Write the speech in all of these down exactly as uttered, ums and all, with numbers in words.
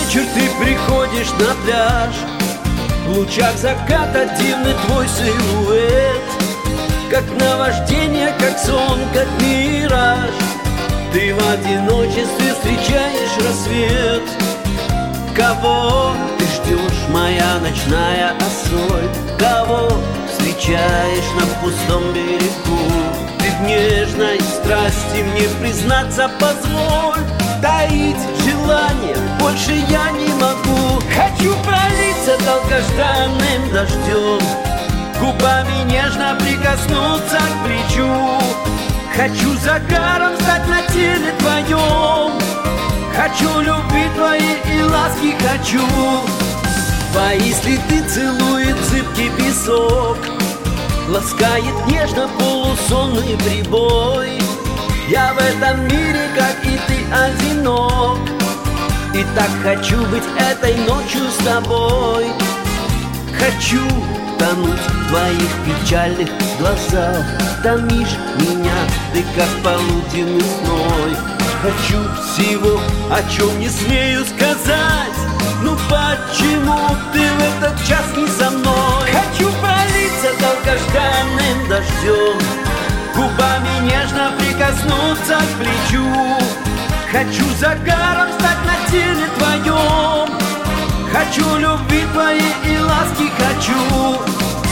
вечер ты приходишь на пляж, в лучах заката дивный твой силуэт, как наваждение, как сон, как мираж. Ты в одиночестве встречаешь рассвет. Кого ты ждешь, моя ночная осоль? Кого встречаешь на пустом берегу? Ты в нежной страсти мне признаться позволь. Таить желание больше я не могу. Хочу пролиться долгожданным дождем, губами нежно прикоснуться к плечу. Хочу загаром стать на теле твоем, хочу любви твоей и ласки хочу. Твои следы целует зыбкий песок, ласкает нежно полусонный прибой. Я в этом мире, как и ты, одинок, и так хочу быть этой ночью с тобой. Хочу тонуть в твоих печальных глазах, томишь меня ты, как полуденный зной. Хочу всего, о чем не смею сказать. Ну почему ты в этот час не со мной? Хочу пролиться долгожданным дождем, губами нежно прикоснуться к плечу. Хочу загаром стать на теле твоем, хочу любви твоей и ласки хочу.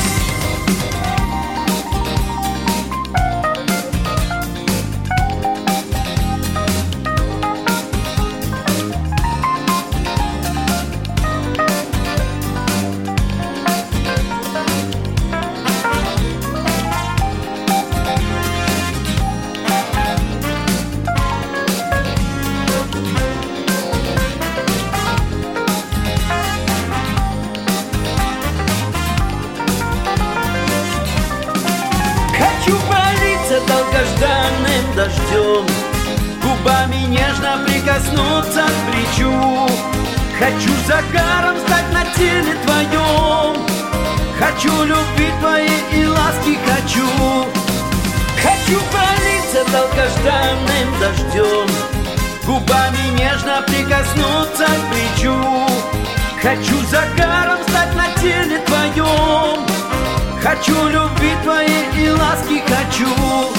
Хочу пролиться долгожданным дождем, губами нежно прикоснуться к плечу. Хочу загаром стать на теле твоем, хочу любви твоей и ласки хочу. Хочу пролиться долгожданным дождем, губами нежно прикоснуться к плечу. Хочу загаром стать на теле твоем, хочу любви твоей и ласки хочу.